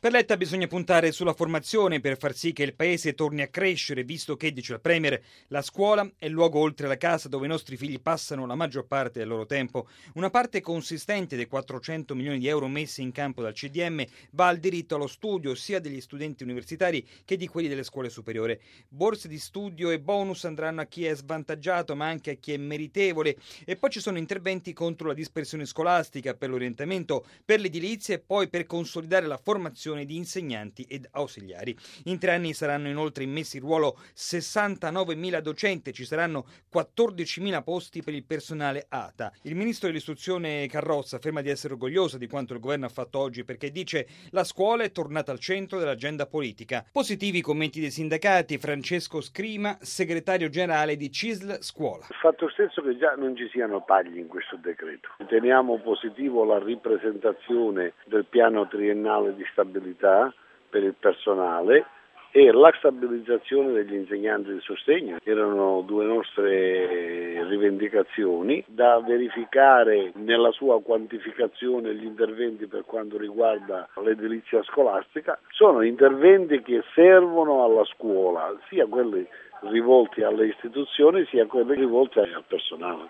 Per Letta bisogna puntare sulla formazione per far sì che il paese torni a crescere, visto che, dice il Premier, la scuola è il luogo oltre la casa dove i nostri figli passano la maggior parte del loro tempo. Una parte consistente dei 400 milioni di euro messi in campo dal CDM va al diritto allo studio sia degli studenti universitari che di quelli delle scuole superiori. Borse di studio e bonus andranno a chi è svantaggiato ma anche a chi è meritevole, e poi ci sono interventi contro la dispersione scolastica, per l'orientamento, per l'edilizia e poi per consolidare la formazione di insegnanti ed ausiliari. In 3 anni saranno inoltre immessi in ruolo 69.000 docenti, ci saranno 14.000 posti per il personale ATA. Il ministro dell'istruzione Carrozza afferma di essere orgoglioso di quanto il governo ha fatto oggi, perché dice: la scuola è tornata al centro dell'agenda politica. Positivi i commenti dei sindacati. Francesco Scrima, segretario generale di CISL Scuola. Il fatto stesso che già non ci siano tagli in questo decreto. Riteniamo positivo la ripresentazione del piano triennale di stabilità per il personale e la stabilizzazione degli insegnanti di sostegno. Erano 2 nostre rivendicazioni da verificare nella sua quantificazione. Gli interventi per quanto riguarda l'edilizia scolastica sono interventi che servono alla scuola, sia quelli rivolti alle istituzioni sia quelli rivolti al personale.